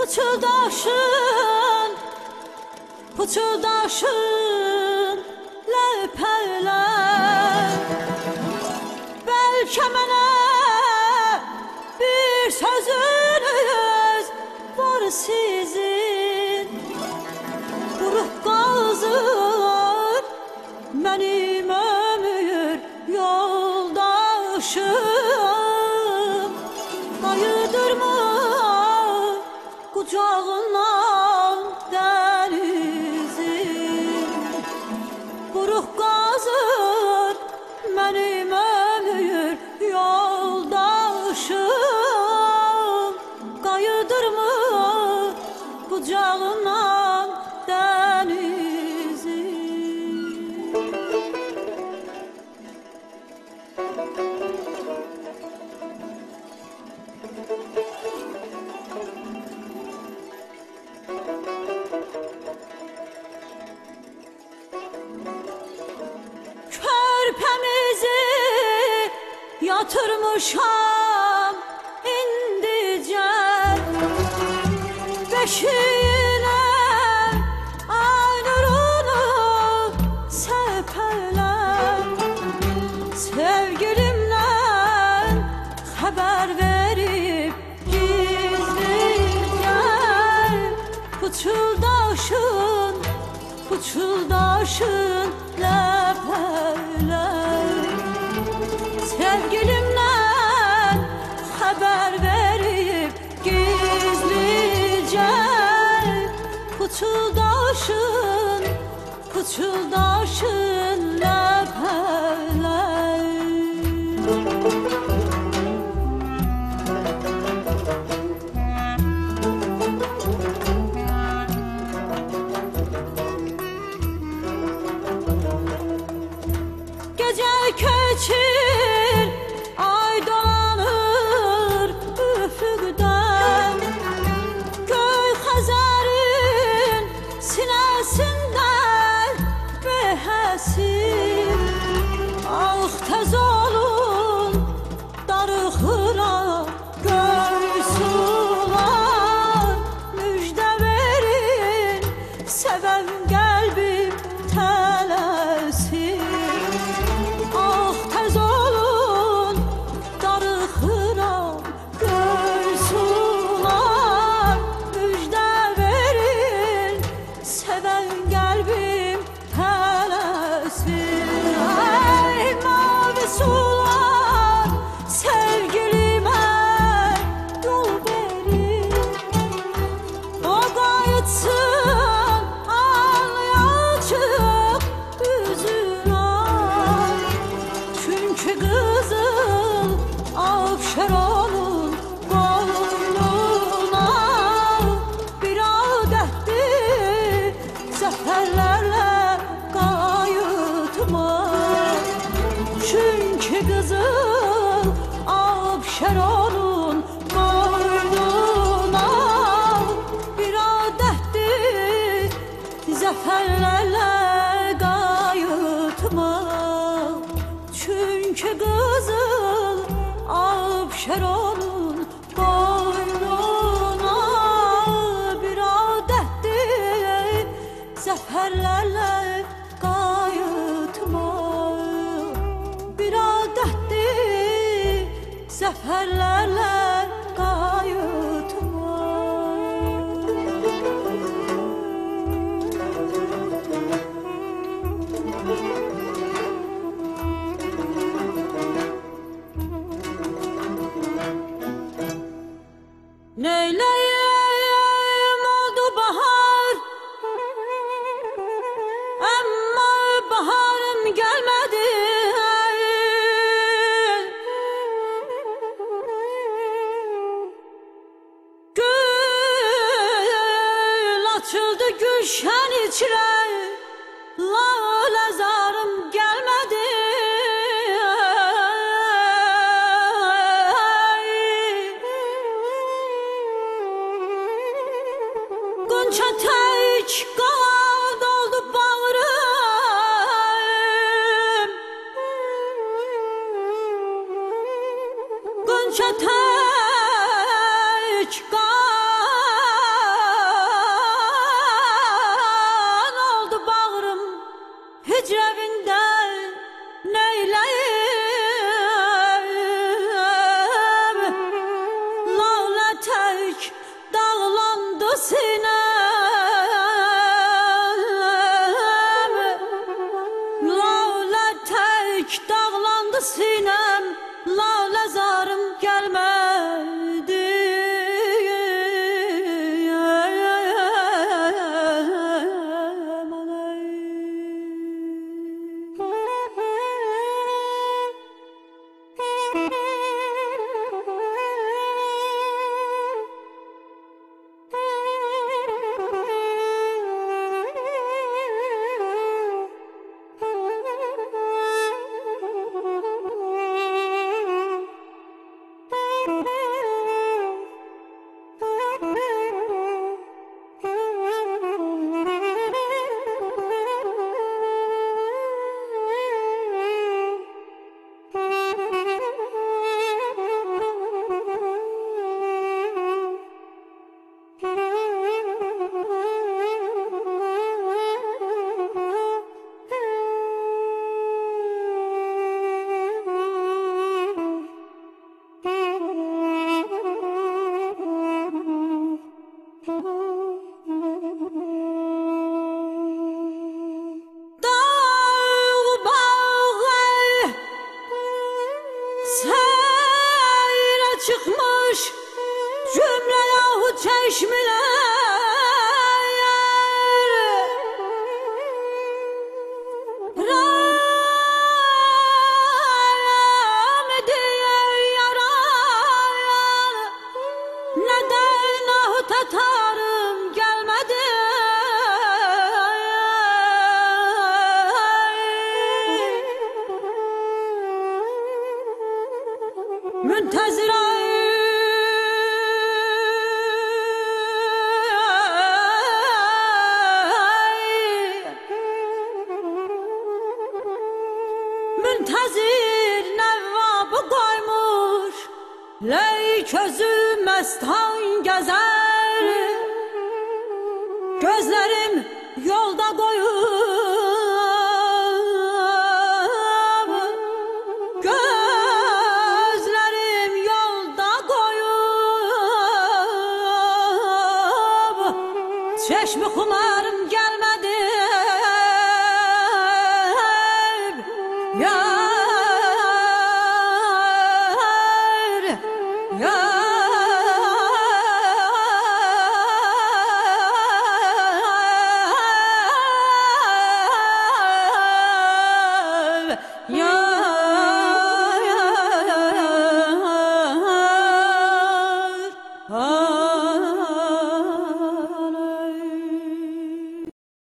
Pıçıldaşın, pıçıldaşın ləpələr. Bəlkə mənə bir sözünüz var sizin. Quruq qazır mənim ömür yoldaşım. Qayıdırmı kucağından denizin. Quruq qazır mənim ömür yoldaşım. Qayıdırmı kucağından denizin. Körpəmizi yatırmışam indicə beşiyinə, ay nurunu səpələr. Sevgilimdən xəbər verib gizlicə. Pıçıldaşın, pıçıldaşın ləpələr. Sevgilimdən xəbər verib gizlicə. Pıçıldaşın, pıçıldaşın ləpələr. Gece keçir, ay dolanır üfüqdən. Göy Xəzərin sinəsindən behəsir. Ah tez olun, darıxıram göy sular. Müjdə verin, sevən qəlbim tələsir. Ah tez olun, darıxıram göy sular. Müjdə verin, sevən qəlbim tələsir. Ay mavi sular, sevgilimə yol verin. O qayıtsın, ağlayacaq üzünə. Çünkü kızıl Avşeron'un boynuna bir adettir zaferlerle kayıtmak. Çünkü kızıl Avşeron'un boynuna bir adettir zaferlerle kayıtmak. Çünkü kızıl Avşeron'un boynuna bir adettir zaferlerle kayıtmak. Bir adettir zaferlerle kayıtmak. Neyleyim oldu bahar, ama baharım gelmedi. Gül açıldı gülşen içre, lale zarım gelmedi. Gonca tek kan oldu bağrım. Gonca tek kan sinem, lale zarım gelmedi. Seyre çıkmış cümle yahu çeşmeler, Ram diye yarayan, neden ahu tatarım gelmedi. Müntezir nevvabı koymuş, ley közü mestan gezer, gözlerim yolda koyup çeşme kumarım gelmedi.